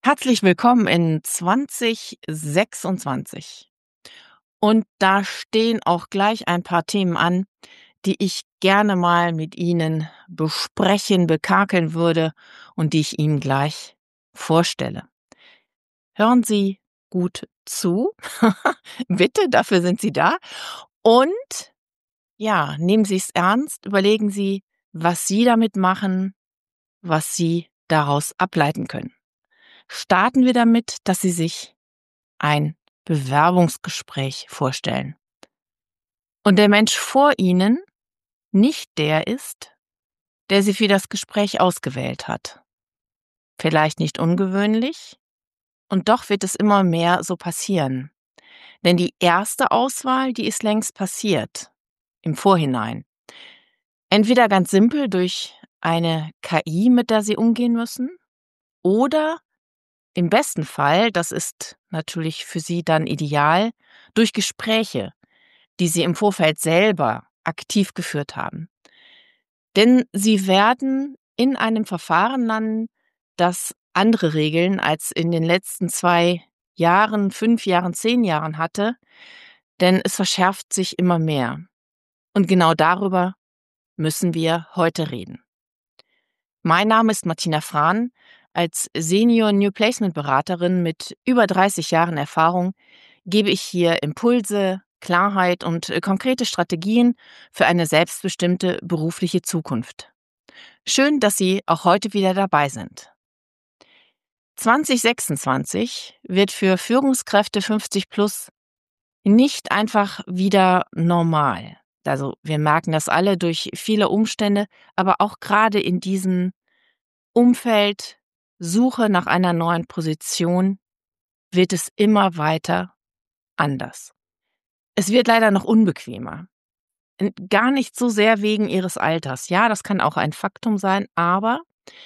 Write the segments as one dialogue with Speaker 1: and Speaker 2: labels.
Speaker 1: Herzlich willkommen in 2026. Und da stehen auch gleich ein paar Themen an, die ich gerne mal mit Ihnen besprechen, bekakeln würde und die ich Ihnen gleich vorstelle. Hören Sie gut zu. Bitte, dafür sind Sie da. Und ja, nehmen Sie es ernst, überlegen Sie, was Sie damit machen, was Sie daraus ableiten können. Starten wir damit, dass Sie sich ein Bewerbungsgespräch vorstellen. Und der Mensch vor Ihnen nicht der ist, der Sie für das Gespräch ausgewählt hat. Vielleicht nicht ungewöhnlich, und doch wird es immer mehr so passieren. Denn die erste Auswahl, die ist längst passiert, im Vorhinein. Entweder ganz simpel durch eine KI, mit der Sie umgehen müssen, oder im besten Fall, das ist natürlich für Sie dann ideal, durch Gespräche, die Sie im Vorfeld selber aktiv geführt haben. Denn Sie werden in einem Verfahren landen, das andere Regeln als in den letzten 2 Jahren, 5 Jahren, 10 Jahren hatte, denn es verschärft sich immer mehr. Und genau darüber müssen wir heute reden. Mein Name ist Martina Frahn. Als Senior New Placement Beraterin mit über 30 Jahren Erfahrung gebe ich hier Impulse, Klarheit und konkrete Strategien für eine selbstbestimmte berufliche Zukunft. Schön, dass Sie auch heute wieder dabei sind. 2026 wird für Führungskräfte 50 plus nicht einfach wieder normal. Also wir merken das alle durch viele Umstände, aber auch gerade in diesem Umfeld, Suche nach einer neuen Position, wird es immer weiter anders. Es wird leider noch unbequemer. Gar nicht so sehr wegen ihres Alters. Ja, das kann auch ein Faktum sein, aber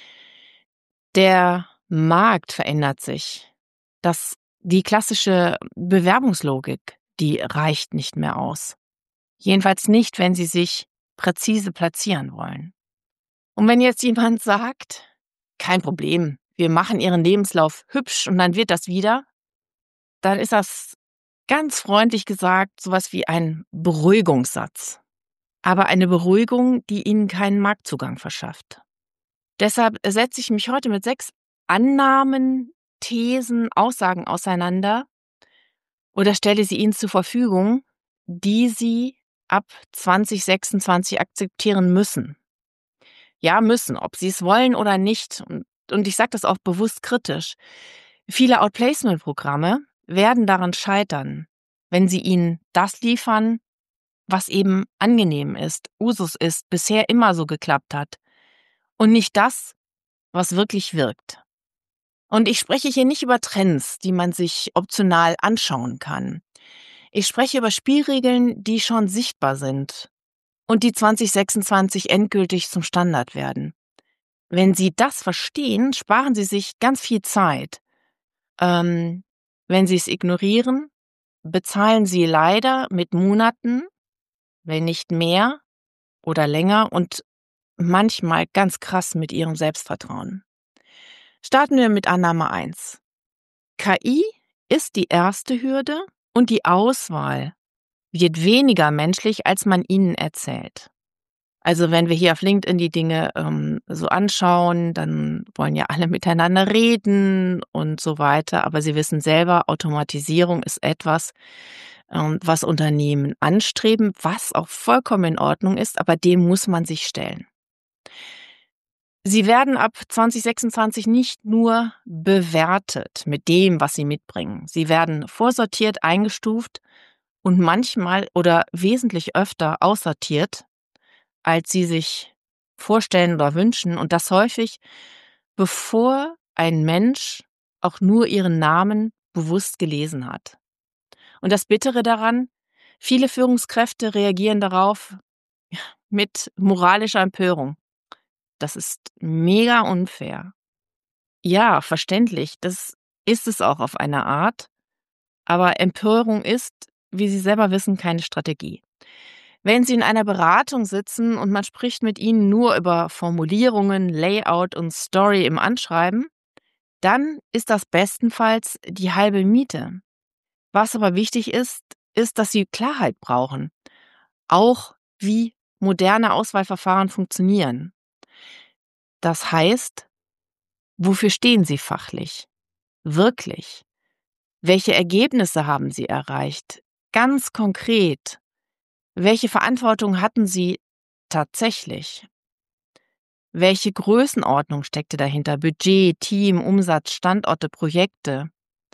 Speaker 1: der Markt verändert sich. Die klassische Bewerbungslogik, die reicht nicht mehr aus. Jedenfalls nicht, wenn Sie sich präzise platzieren wollen. Und wenn jetzt jemand sagt, kein Problem, wir machen Ihren Lebenslauf hübsch und dann wird das wieder, dann ist das ganz freundlich gesagt sowas wie ein Beruhigungssatz. Aber eine Beruhigung, die Ihnen keinen Marktzugang verschafft. Deshalb setze ich mich heute mit 6 Annahmen, Thesen, Aussagen auseinander oder stelle sie Ihnen zur Verfügung, die Sie ab 2026 akzeptieren müssen. Ja, müssen, ob Sie es wollen oder nicht. Und ich sage das auch bewusst kritisch. Viele Outplacement-Programme werden daran scheitern, wenn sie Ihnen das liefern, was eben angenehm ist, Usus ist, bisher immer so geklappt hat. Und nicht das, was wirklich wirkt. Und ich spreche hier nicht über Trends, die man sich optional anschauen kann. Ich spreche über Spielregeln, die schon sichtbar sind und die 2026 endgültig zum Standard werden. Wenn Sie das verstehen, sparen Sie sich ganz viel Zeit. Wenn Sie es ignorieren, bezahlen Sie leider mit Monaten, wenn nicht mehr oder länger und manchmal ganz krass mit Ihrem Selbstvertrauen. Starten wir mit Annahme 1. KI ist die erste Hürde und die Auswahl wird weniger menschlich, als man ihnen erzählt. Also wenn wir hier auf LinkedIn die Dinge so anschauen, dann wollen ja alle miteinander reden und so weiter. Aber Sie wissen selber, Automatisierung ist etwas, was Unternehmen anstreben, was auch vollkommen in Ordnung ist, aber dem muss man sich stellen. Sie werden ab 2026 nicht nur bewertet mit dem, was Sie mitbringen. Sie werden vorsortiert, eingestuft und manchmal oder wesentlich öfter aussortiert, als Sie sich vorstellen oder wünschen. Und das häufig, bevor ein Mensch auch nur Ihren Namen bewusst gelesen hat. Und das Bittere daran, viele Führungskräfte reagieren darauf mit moralischer Empörung. Das ist mega unfair. Ja, verständlich, das ist es auch auf eine Art, aber Empörung ist, wie Sie selber wissen, keine Strategie. Wenn Sie in einer Beratung sitzen und man spricht mit Ihnen nur über Formulierungen, Layout und Story im Anschreiben, dann ist das bestenfalls die halbe Miete. Was aber wichtig ist, ist, dass Sie Klarheit brauchen, auch wie moderne Auswahlverfahren funktionieren. Das heißt, wofür stehen Sie fachlich? Wirklich? Welche Ergebnisse haben Sie erreicht? Ganz konkret, welche Verantwortung hatten Sie tatsächlich? Welche Größenordnung steckte dahinter? Budget, Team, Umsatz, Standorte, Projekte?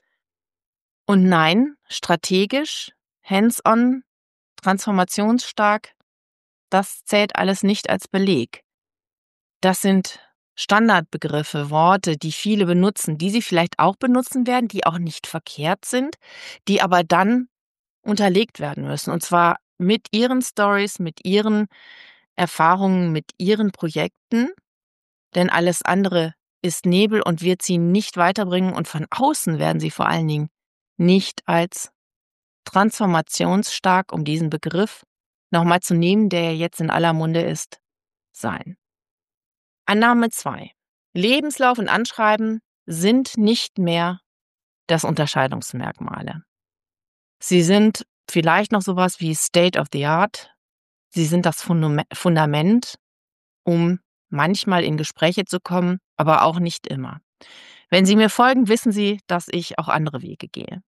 Speaker 1: Und nein, strategisch, hands-on, transformationsstark, das zählt alles nicht als Beleg. Das sind Standardbegriffe, Worte, die viele benutzen, die Sie vielleicht auch benutzen werden, die auch nicht verkehrt sind, die aber dann unterlegt werden müssen. Und zwar mit Ihren Stories, mit Ihren Erfahrungen, mit Ihren Projekten, denn alles andere ist Nebel und wird Sie nicht weiterbringen. Und von außen werden Sie vor allen Dingen nicht als transformationsstark, um diesen Begriff nochmal zu nehmen, der ja jetzt in aller Munde ist, sein. Annahme 2: Lebenslauf und Anschreiben sind nicht mehr das Unterscheidungsmerkmale. Sie sind vielleicht noch sowas wie State of the Art. Sie sind das Fundament, um manchmal in Gespräche zu kommen, aber auch nicht immer. Wenn Sie mir folgen, wissen Sie, dass ich auch andere Wege gehe.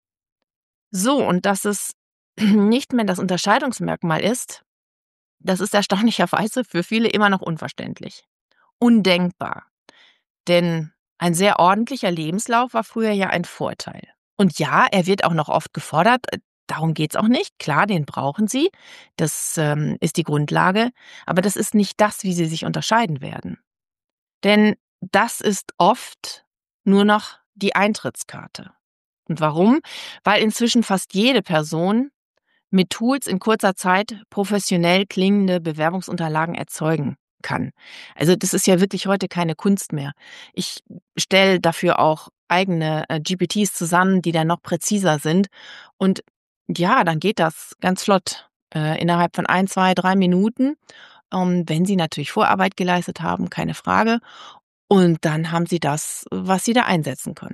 Speaker 1: So, und dass es nicht mehr das Unterscheidungsmerkmal ist, das ist erstaunlicherweise für viele immer noch unverständlich. Undenkbar. Denn ein sehr ordentlicher Lebenslauf war früher ja ein Vorteil. Und ja, er wird auch noch oft gefordert. Darum geht's auch nicht. Klar, den brauchen Sie. Das ist die Grundlage. Aber das ist nicht das, wie Sie sich unterscheiden werden. Denn das ist oft nur noch die Eintrittskarte. Und warum? Weil inzwischen fast jede Person mit Tools in kurzer Zeit professionell klingende Bewerbungsunterlagen erzeugen kann. Also das ist ja wirklich heute keine Kunst mehr. Ich stelle dafür auch eigene GPTs zusammen, die dann noch präziser sind. Und ja, dann geht das ganz flott innerhalb von 1, 2, 3 Minuten, wenn Sie natürlich Vorarbeit geleistet haben, keine Frage. Und dann haben Sie das, was Sie da einsetzen können.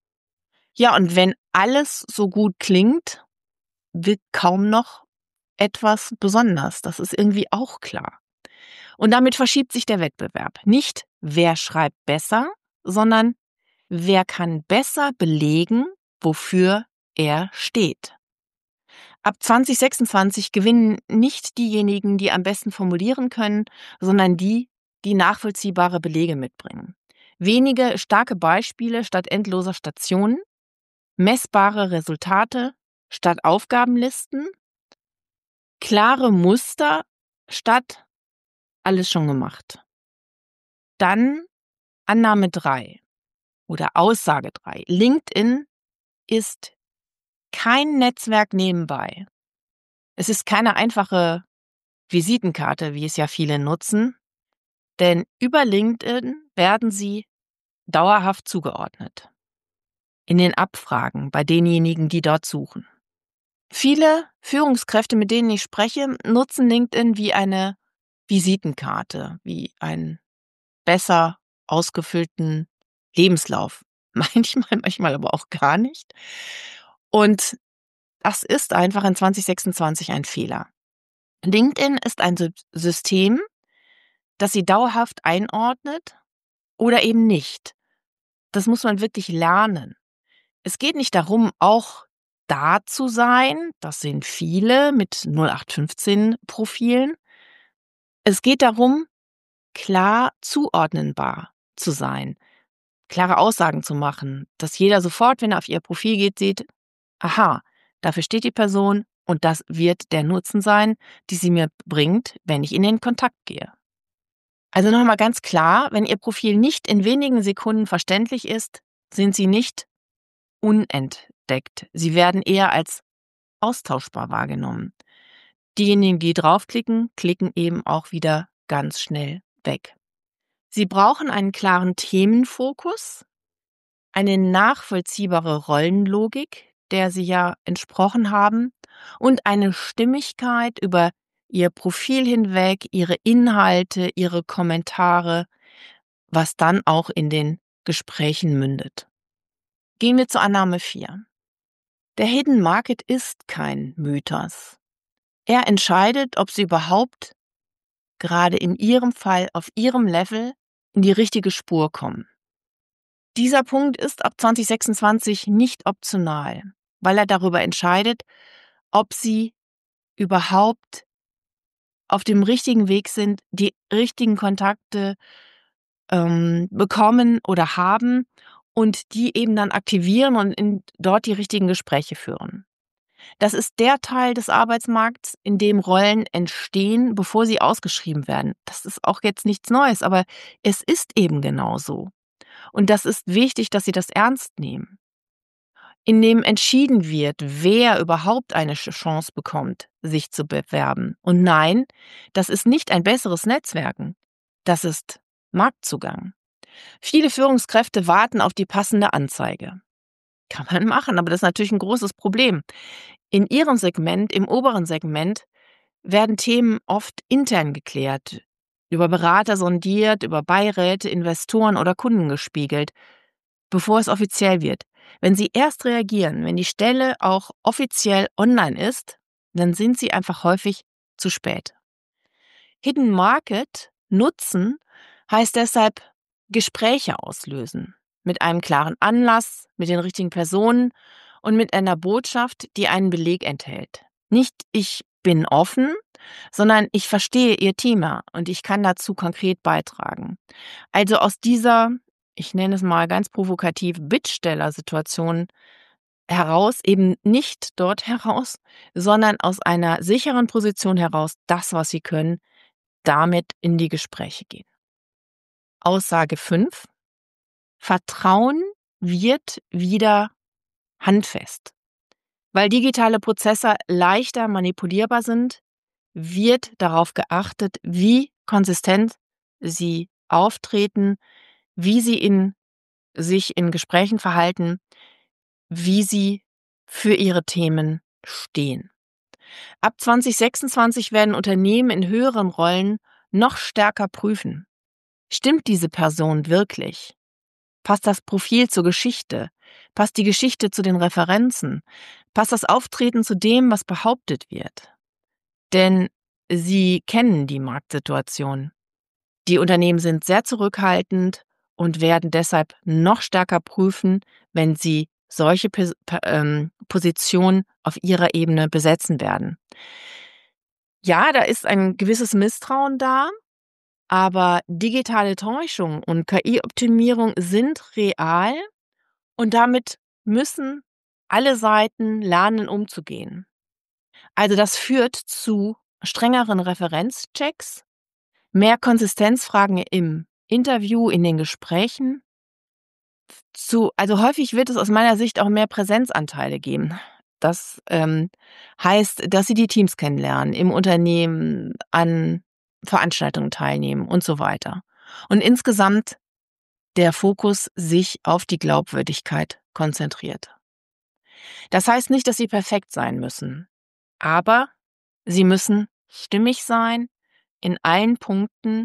Speaker 1: Ja, und wenn alles so gut klingt, wird kaum noch etwas besonders. Das ist irgendwie auch klar. Und damit verschiebt sich der Wettbewerb. Nicht, wer schreibt besser, sondern wer kann besser belegen, wofür er steht. Ab 2026 gewinnen nicht diejenigen, die am besten formulieren können, sondern die, die nachvollziehbare Belege mitbringen. Wenige starke Beispiele statt endloser Stationen, messbare Resultate statt Aufgabenlisten, klare Muster statt alles schon gemacht. Dann Annahme 3 oder Aussage 3: LinkedIn ist kein Netzwerk nebenbei. Es ist keine einfache Visitenkarte, wie es ja viele nutzen, denn über LinkedIn werden Sie dauerhaft zugeordnet. In den Abfragen bei denjenigen, die dort suchen. Viele Führungskräfte, mit denen ich spreche, nutzen LinkedIn wie eine Visitenkarte, wie einen besser ausgefüllten Lebenslauf. Manchmal aber auch gar nicht. Und das ist einfach in 2026 ein Fehler. LinkedIn ist ein System, das Sie dauerhaft einordnet oder eben nicht. Das muss man wirklich lernen. Es geht nicht darum, auch da zu sein. Das sind viele mit 0815 Profilen. Es geht darum, klar zuordnenbar zu sein, klare Aussagen zu machen, dass jeder sofort, wenn er auf ihr Profil geht, sieht, aha, dafür steht die Person und das wird der Nutzen sein, die sie mir bringt, wenn ich in den Kontakt gehe. Also nochmal ganz klar, wenn Ihr Profil nicht in wenigen Sekunden verständlich ist, sind Sie nicht unentdeckt. Sie werden eher als austauschbar wahrgenommen. Diejenigen, die draufklicken, klicken eben auch wieder ganz schnell weg. Sie brauchen einen klaren Themenfokus, eine nachvollziehbare Rollenlogik, der Sie ja entsprochen haben, und eine Stimmigkeit über Ihr Profil hinweg, Ihre Inhalte, Ihre Kommentare, was dann auch in den Gesprächen mündet. Gehen wir zur Annahme 4. Der Hidden Market ist kein Mythos. Er entscheidet, ob Sie überhaupt gerade in Ihrem Fall auf Ihrem Level in die richtige Spur kommen. Dieser Punkt ist ab 2026 nicht optional, weil er darüber entscheidet, ob Sie überhaupt auf dem richtigen Weg sind, die richtigen Kontakte bekommen oder haben und die eben dann aktivieren und dort die richtigen Gespräche führen. Das ist der Teil des Arbeitsmarkts, in dem Rollen entstehen, bevor sie ausgeschrieben werden. Das ist auch jetzt nichts Neues, aber es ist eben genau so. Und das ist wichtig, dass Sie das ernst nehmen. In dem entschieden wird, wer überhaupt eine Chance bekommt, sich zu bewerben. Und nein, das ist nicht ein besseres Netzwerken. Das ist Marktzugang. Viele Führungskräfte warten auf die passende Anzeige. Kann man machen, aber das ist natürlich ein großes Problem. In Ihrem Segment, im oberen Segment, werden Themen oft intern geklärt, über Berater sondiert, über Beiräte, Investoren oder Kunden gespiegelt, bevor es offiziell wird. Wenn Sie erst reagieren, wenn die Stelle auch offiziell online ist, dann sind Sie einfach häufig zu spät. Hidden Market nutzen heißt deshalb Gespräche auslösen. Mit einem klaren Anlass, mit den richtigen Personen und mit einer Botschaft, die einen Beleg enthält. Nicht ich bin offen, sondern ich verstehe Ihr Thema und ich kann dazu konkret beitragen. Also aus dieser, ich nenne es mal ganz provokativ, Bittsteller-Situation heraus, eben nicht dort heraus, sondern aus einer sicheren Position heraus, das, was Sie können, damit in die Gespräche gehen. Aussage 5. Vertrauen wird wieder handfest. Weil digitale Prozesse leichter manipulierbar sind, wird darauf geachtet, wie konsistent Sie auftreten, wie Sie sich in Gesprächen verhalten, wie Sie für Ihre Themen stehen. Ab 2026 werden Unternehmen in höheren Rollen noch stärker prüfen. Stimmt diese Person wirklich? Passt das Profil zur Geschichte? Passt die Geschichte zu den Referenzen? Passt das Auftreten zu dem, was behauptet wird? Denn Sie kennen die Marktsituation. Die Unternehmen sind sehr zurückhaltend und werden deshalb noch stärker prüfen, wenn sie solche Positionen auf ihrer Ebene besetzen werden. Ja, da ist ein gewisses Misstrauen da, aber digitale Täuschung und KI-Optimierung sind real und damit müssen alle Seiten lernen, umzugehen. Also das führt zu strengeren Referenzchecks, mehr Konsistenzfragen im Interview, in den Gesprächen. Also häufig wird es aus meiner Sicht auch mehr Präsenzanteile geben. Das heißt, dass Sie die Teams kennenlernen, im Unternehmen an Veranstaltungen teilnehmen und so weiter. Und insgesamt der Fokus sich auf die Glaubwürdigkeit konzentriert. Das heißt nicht, dass Sie perfekt sein müssen, aber Sie müssen stimmig sein in allen Punkten,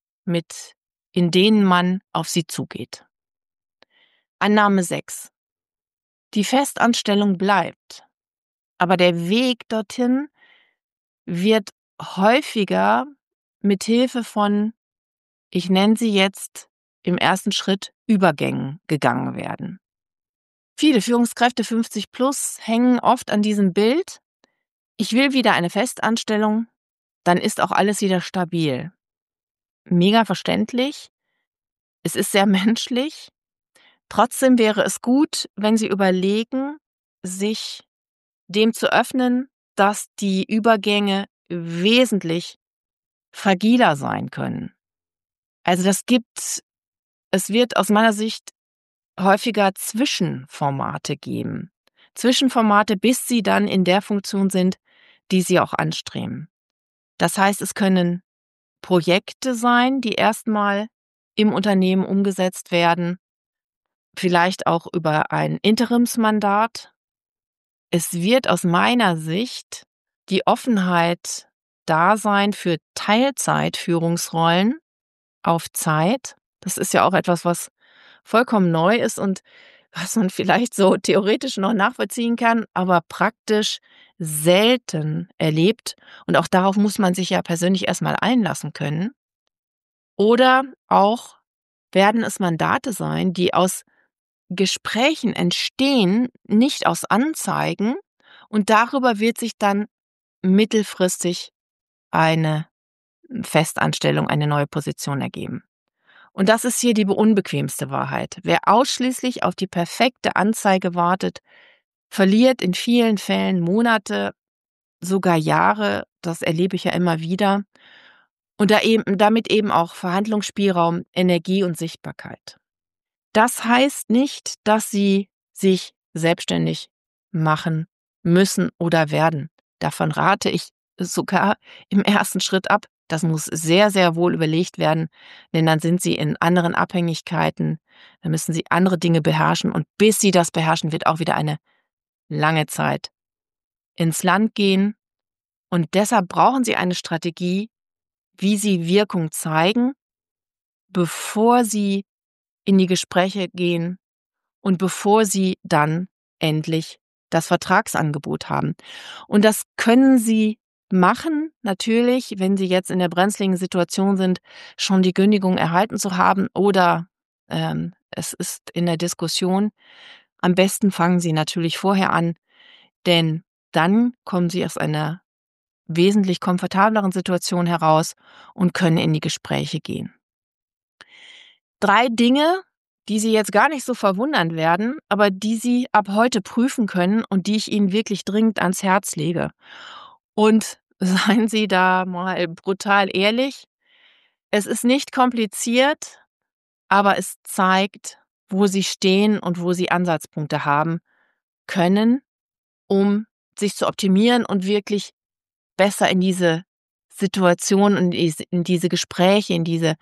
Speaker 1: in denen man auf Sie zugeht. Annahme 6. Die Festanstellung bleibt, aber der Weg dorthin wird häufiger mit Hilfe von, ich nenne sie jetzt im ersten Schritt, Übergängen gegangen werden. Viele Führungskräfte 50 plus hängen oft an diesem Bild, ich will wieder eine Festanstellung, dann ist auch alles wieder stabil. Mega verständlich, es ist sehr menschlich. Trotzdem wäre es gut, wenn Sie überlegen, sich dem zu öffnen, dass die Übergänge wesentlich fragiler sein können. Also es wird aus meiner Sicht häufiger Zwischenformate geben. Zwischenformate, bis sie dann in der Funktion sind, die Sie auch anstreben. Das heißt, es können Projekte sein, die erstmal im Unternehmen umgesetzt werden, vielleicht auch über ein Interimsmandat. Es wird aus meiner Sicht die Offenheit da sein für Teilzeitführungsrollen auf Zeit. Das ist ja auch etwas, was vollkommen neu ist und was man vielleicht so theoretisch noch nachvollziehen kann, aber praktisch selten erlebt. Und auch darauf muss man sich ja persönlich erst mal einlassen können. Oder auch werden es Mandate sein, die aus Gesprächen entstehen, nicht aus Anzeigen, und darüber wird sich dann mittelfristig eine Festanstellung, eine neue Position ergeben. Und das ist hier die unbequemste Wahrheit. Wer ausschließlich auf die perfekte Anzeige wartet, verliert in vielen Fällen Monate, sogar Jahre, das erlebe ich ja immer wieder, und damit eben auch Verhandlungsspielraum, Energie und Sichtbarkeit. Das heißt nicht, dass Sie sich selbstständig machen müssen oder werden. Davon rate ich sogar im ersten Schritt ab. Das muss sehr, sehr wohl überlegt werden, denn dann sind Sie in anderen Abhängigkeiten, dann müssen Sie andere Dinge beherrschen, und bis Sie das beherrschen, wird auch wieder eine lange Zeit ins Land gehen. Und deshalb brauchen Sie eine Strategie, wie Sie Wirkung zeigen, bevor Sie in die Gespräche gehen und bevor Sie dann endlich das Vertragsangebot haben. Und das können Sie machen, natürlich, wenn Sie jetzt in der brenzligen Situation sind, schon die Kündigung erhalten zu haben, oder es ist in der Diskussion. Am besten fangen Sie natürlich vorher an, denn dann kommen Sie aus einer wesentlich komfortableren Situation heraus und können in die Gespräche gehen. 3 Dinge, die Sie jetzt gar nicht so verwundern werden, aber die Sie ab heute prüfen können und die ich Ihnen wirklich dringend ans Herz lege. Und seien Sie da mal brutal ehrlich, es ist nicht kompliziert, aber es zeigt, wo Sie stehen und wo Sie Ansatzpunkte haben können, um sich zu optimieren und wirklich besser in diese Situation und in diese Gespräche,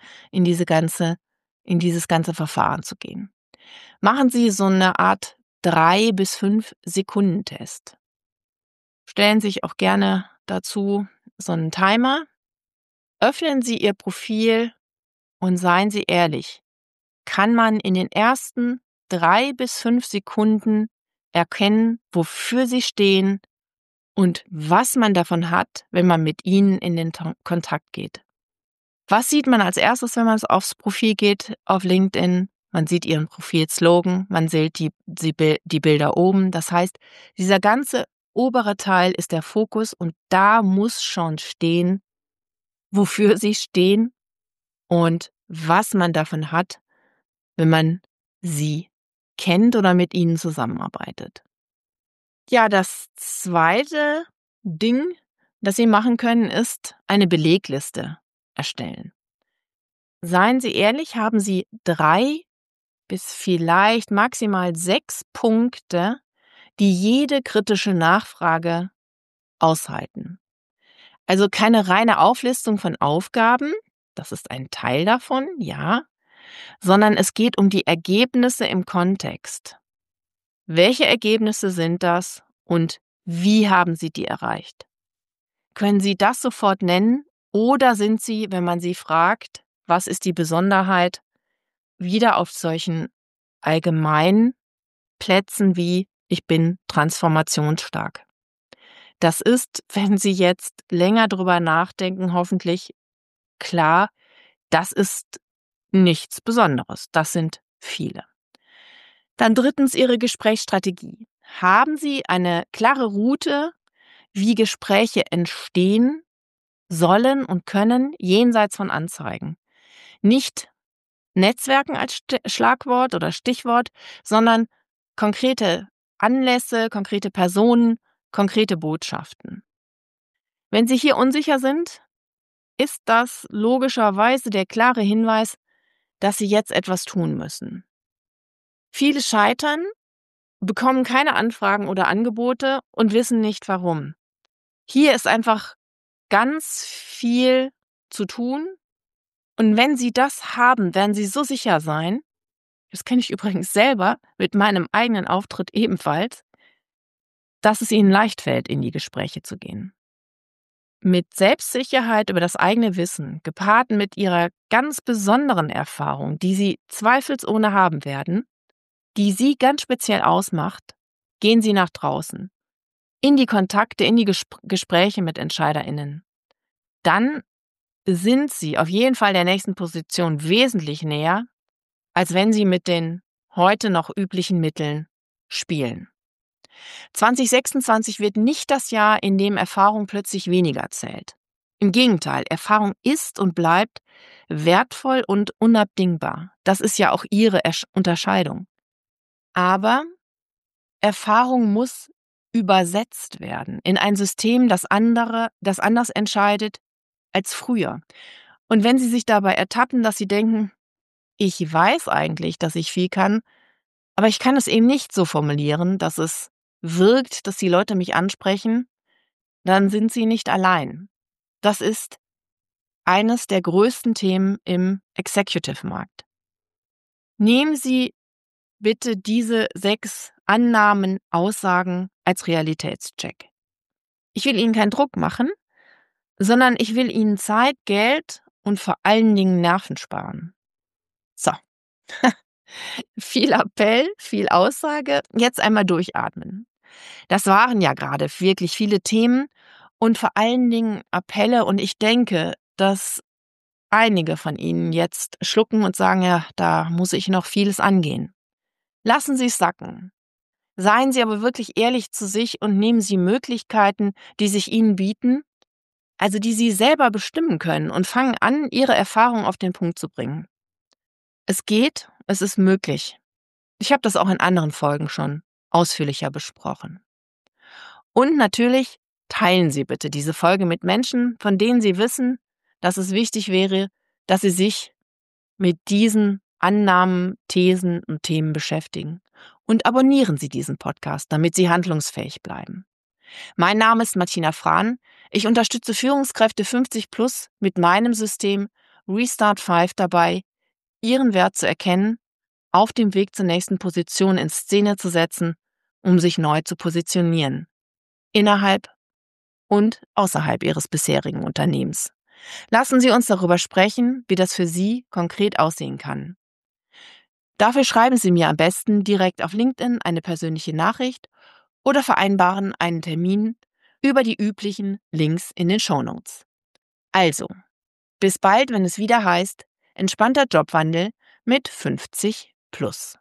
Speaker 1: in dieses ganze Verfahren zu gehen. Machen Sie so eine Art 3 bis 5 Sekundentest. Stellen Sie sich auch gerne dazu so einen Timer. Öffnen Sie Ihr Profil und seien Sie ehrlich. Kann man in den ersten 3 bis 5 Sekunden erkennen, wofür Sie stehen und was man davon hat, wenn man mit Ihnen in den Kontakt geht? Was sieht man als erstes, wenn man aufs Profil geht auf LinkedIn? Man sieht Ihren Profilslogan, man sieht die Bilder oben. Das heißt, dieser ganze obere Teil ist der Fokus, und da muss schon stehen, wofür Sie stehen und was man davon hat, wenn man Sie kennt oder mit Ihnen zusammenarbeitet. Ja, das zweite Ding, das Sie machen können, ist eine Belegliste erstellen. Seien Sie ehrlich, haben Sie 3 bis vielleicht maximal 6 Punkte, die jede kritische Nachfrage aushalten. Also keine reine Auflistung von Aufgaben, das ist ein Teil davon, ja, sondern es geht um die Ergebnisse im Kontext. Welche Ergebnisse sind das und wie haben Sie die erreicht? Können Sie das sofort nennen, oder sind Sie, wenn man Sie fragt, was ist die Besonderheit, wieder auf solchen allgemeinen Plätzen wie „Ich bin transformationsstark"? Das ist, wenn Sie jetzt länger drüber nachdenken, hoffentlich klar, das ist nichts Besonderes. Das sind viele. Dann drittens Ihre Gesprächsstrategie. Haben Sie eine klare Route, wie Gespräche entstehen sollen und können, jenseits von Anzeigen? Nicht Netzwerken als Schlagwort oder Stichwort, sondern konkrete Anlässe, konkrete Personen, konkrete Botschaften. Wenn Sie hier unsicher sind, ist das logischerweise der klare Hinweis, dass Sie jetzt etwas tun müssen. Viele scheitern, bekommen keine Anfragen oder Angebote und wissen nicht warum. Hier ist einfach ganz viel zu tun, und wenn Sie das haben, werden Sie so sicher sein, das kenne ich übrigens selber mit meinem eigenen Auftritt ebenfalls, dass es Ihnen leicht fällt, in die Gespräche zu gehen. Mit Selbstsicherheit über das eigene Wissen, gepaart mit Ihrer ganz besonderen Erfahrung, die Sie zweifelsohne haben werden, die Sie ganz speziell ausmacht, gehen Sie nach draußen, in die Kontakte, in die Gespräche mit EntscheiderInnen. Dann sind Sie auf jeden Fall der nächsten Position wesentlich näher, als wenn Sie mit den heute noch üblichen Mitteln spielen. 2026 wird nicht das Jahr, in dem Erfahrung plötzlich weniger zählt. Im Gegenteil, Erfahrung ist und bleibt wertvoll und unabdingbar. Das ist ja auch Ihre Unterscheidung. Aber Erfahrung muss übersetzt werden in ein System, das anders entscheidet als früher. Und wenn Sie sich dabei ertappen, dass Sie denken, ich weiß eigentlich, dass ich viel kann, aber ich kann es eben nicht so formulieren, dass es wirkt, dass die Leute mich ansprechen, dann sind Sie nicht allein. Das ist eines der größten Themen im Executive-Markt. Nehmen Sie bitte diese 6 Annahmen, Aussagen als Realitätscheck. Ich will Ihnen keinen Druck machen, sondern ich will Ihnen Zeit, Geld und vor allen Dingen Nerven sparen. So, viel Appell, viel Aussage, jetzt einmal durchatmen. Das waren ja gerade wirklich viele Themen und vor allen Dingen Appelle, und ich denke, dass einige von Ihnen jetzt schlucken und sagen, ja, da muss ich noch vieles angehen. Lassen Sie es sacken. Seien Sie aber wirklich ehrlich zu sich und nehmen Sie Möglichkeiten, die sich Ihnen bieten, also die Sie selber bestimmen können, und fangen an, Ihre Erfahrung auf den Punkt zu bringen. Es geht, es ist möglich. Ich habe das auch in anderen Folgen schon ausführlicher besprochen. Und natürlich teilen Sie bitte diese Folge mit Menschen, von denen Sie wissen, dass es wichtig wäre, dass sie sich mit diesen Annahmen, Thesen und Themen beschäftigen. Und abonnieren Sie diesen Podcast, damit Sie handlungsfähig bleiben. Mein Name ist Martina Frahn. Ich unterstütze Führungskräfte 50+ mit meinem System Restart 5 dabei, ihren Wert zu erkennen, auf dem Weg zur nächsten Position in Szene zu setzen, um sich neu zu positionieren. Innerhalb und außerhalb Ihres bisherigen Unternehmens. Lassen Sie uns darüber sprechen, wie das für Sie konkret aussehen kann. Dafür schreiben Sie mir am besten direkt auf LinkedIn eine persönliche Nachricht oder vereinbaren einen Termin über die üblichen Links in den Shownotes. Also, bis bald, wenn es wieder heißt, entspannter Jobwandel mit 50+.